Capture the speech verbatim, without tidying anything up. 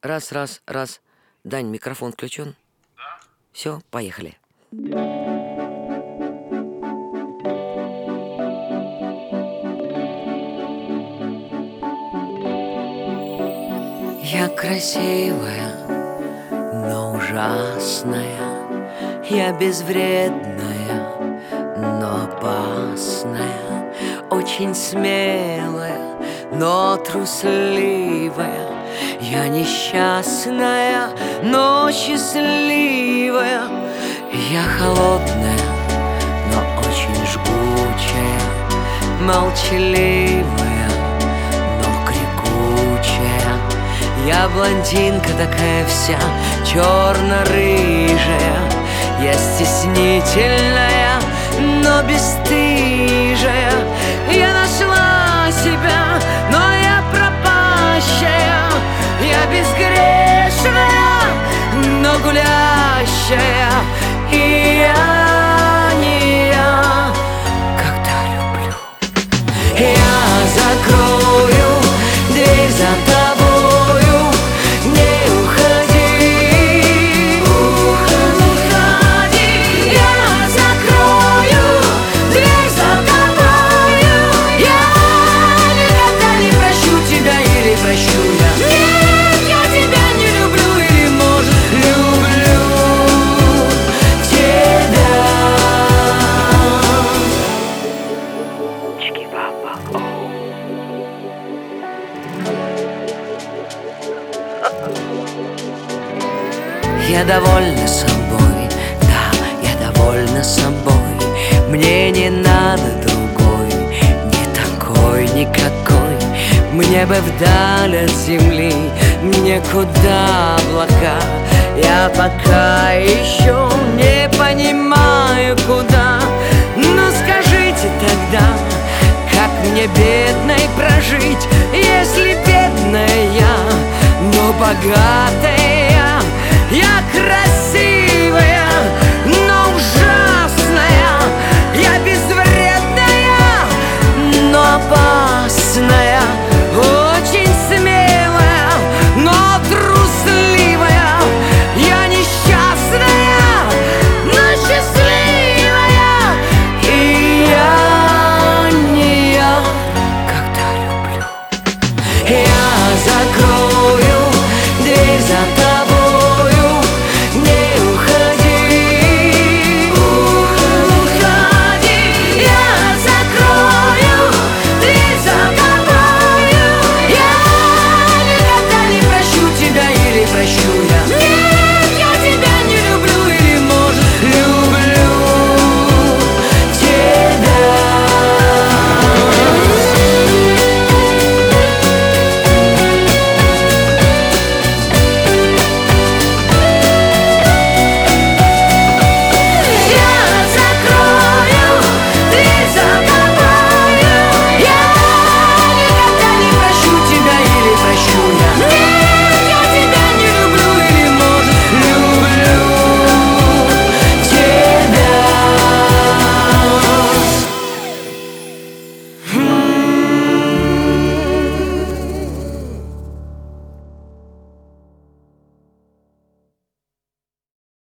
Раз, раз, раз. Дань, микрофон включен? Да. Все, поехали. Я красивая, но ужасная. Я безвредная, но опасная. Очень смелая, но трусливая. Я несчастная, но счастливая. Я холодная, но очень жгучая. Молчаливая, но крикучая. Я блондинка такая вся, черно-рыжая. Я стеснительная, но бесстыжая. Я нашла себя, но я пропащая. Я безгрешная, но гулящая. И я не я, когда люблю. Я закрою дверь за тобою. Не уходи, уходи. Я закрою дверь за тобою. Я никогда не прощу тебя или прощу я. Нет, я тебя не люблю или, может, люблю тебя. Чики-папа, я довольна собой, да, я довольна собой. Мне не надо другой, не такой, никакой. Мне бы вдаль от земли, мне куда облака. Я пока еще не понимаю, куда. Но скажите тогда, как мне бедной прожить, если бедная я, но богатая. Я красивая.